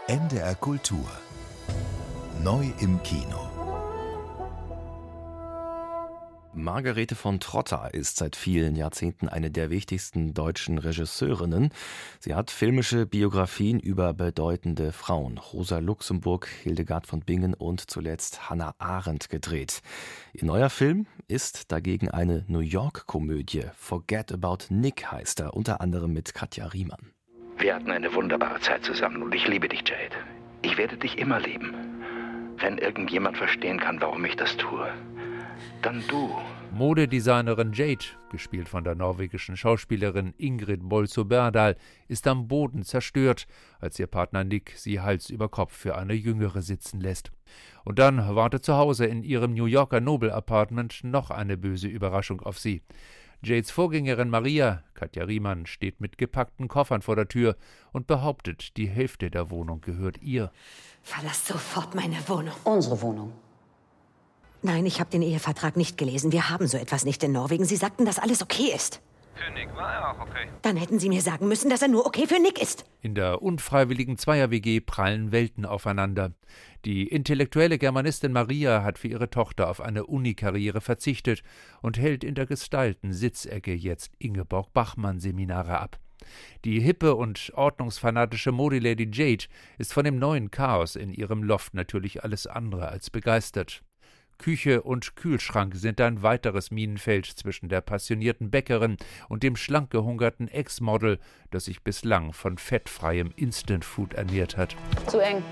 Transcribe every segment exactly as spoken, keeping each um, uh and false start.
N D R Kultur. Neu im Kino. Margarete von Trotta ist seit vielen Jahrzehnten eine der wichtigsten deutschen Regisseurinnen. Sie hat filmische Biografien über bedeutende Frauen, Rosa Luxemburg, Hildegard von Bingen und zuletzt Hannah Arendt gedreht. Ihr neuer Film ist dagegen eine New York-Komödie. Forget About Nick heißt er, unter anderem mit Katja Riemann. Wir hatten eine wunderbare Zeit zusammen und ich liebe dich, Jade. Ich werde dich immer lieben. Wenn irgendjemand verstehen kann, warum ich das tue, dann du. Modedesignerin Jade, gespielt von der norwegischen Schauspielerin Ingrid Bolso Berdal, ist am Boden zerstört, als ihr Partner Nick sie Hals über Kopf für eine Jüngere sitzen lässt. Und dann wartet zu Hause in ihrem New Yorker Nobel-Apartment noch eine böse Überraschung auf sie. Jades Vorgängerin Maria, Katja Riemann, steht mit gepackten Koffern vor der Tür und behauptet, die Hälfte der Wohnung gehört ihr. Verlass sofort meine Wohnung. Unsere Wohnung. Nein, ich habe den Ehevertrag nicht gelesen. Wir haben so etwas nicht in Norwegen. Sie sagten, dass alles okay ist. Für Nick war er auch okay. Dann hätten Sie mir sagen müssen, dass er nur okay für Nick ist. In der unfreiwilligen Zweier-W G prallen Welten aufeinander. Die intellektuelle Germanistin Maria hat für ihre Tochter auf eine Unikarriere verzichtet und hält in der gestylten Sitzecke jetzt Ingeborg-Bachmann-Seminare ab. Die hippe und ordnungsfanatische Modelady Jade ist von dem neuen Chaos in ihrem Loft natürlich alles andere als begeistert. Küche und Kühlschrank sind ein weiteres Minenfeld zwischen der passionierten Bäckerin und dem schlank gehungerten Ex-Model, das sich bislang von fettfreiem Instant-Food ernährt hat. Zu eng.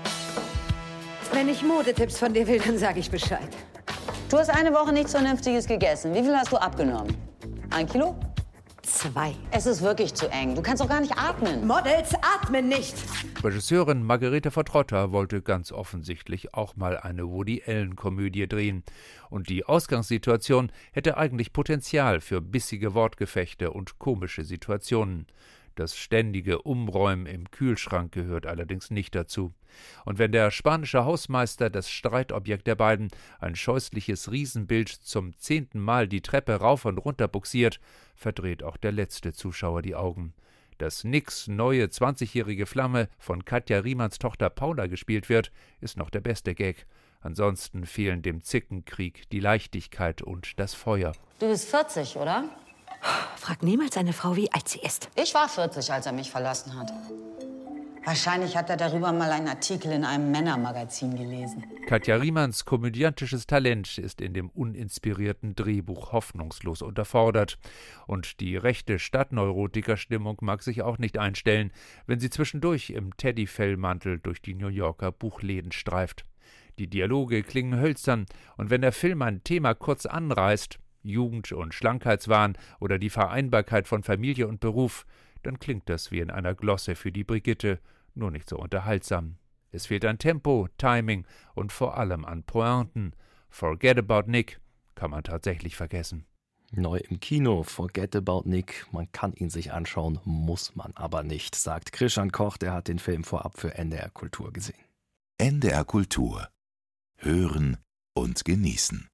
Wenn ich Modetipps von dir will, dann sage ich Bescheid. Du hast eine Woche nichts Vernünftiges gegessen. Wie viel hast du abgenommen? Ein Kilo? Zwei. Es ist wirklich zu eng. Du kannst doch gar nicht atmen. Models atmen nicht. Regisseurin Margarete von Trotta wollte ganz offensichtlich auch mal eine Woody-Allen-Komödie drehen. Und die Ausgangssituation hätte eigentlich Potenzial für bissige Wortgefechte und komische Situationen. Das ständige Umräumen im Kühlschrank gehört allerdings nicht dazu. Und wenn der spanische Hausmeister, das Streitobjekt der beiden, ein scheußliches Riesenbild zum zehnten Mal die Treppe rauf und runter buxiert, verdreht auch der letzte Zuschauer die Augen. Dass Nicks neue zwanzigjährige Flamme von Katja Riemanns Tochter Paula gespielt wird, ist noch der beste Gag. Ansonsten fehlen dem Zickenkrieg die Leichtigkeit und das Feuer. Du bist vierzig, oder? Frag niemals eine Frau, wie alt sie ist. Ich war vierzig, als er mich verlassen hat. Wahrscheinlich hat er darüber mal einen Artikel in einem Männermagazin gelesen. Katja Riemanns komödiantisches Talent ist in dem uninspirierten Drehbuch hoffnungslos unterfordert. Und die rechte Stadtneurotiker-Stimmung mag sich auch nicht einstellen, wenn sie zwischendurch im Teddyfellmantel durch die New Yorker Buchläden streift. Die Dialoge klingen hölzern und wenn der Film ein Thema kurz anreißt, Jugend- und Schlankheitswahn oder die Vereinbarkeit von Familie und Beruf, dann klingt das wie in einer Glosse für die Brigitte, nur nicht so unterhaltsam. Es fehlt an Tempo, Timing und vor allem an Pointen. Forget About Nick kann man tatsächlich vergessen. Neu im Kino, Forget About Nick. Man kann ihn sich anschauen, muss man aber nicht, sagt Christian Koch, der hat den Film vorab für N D R Kultur gesehen. N D R Kultur. Hören und genießen.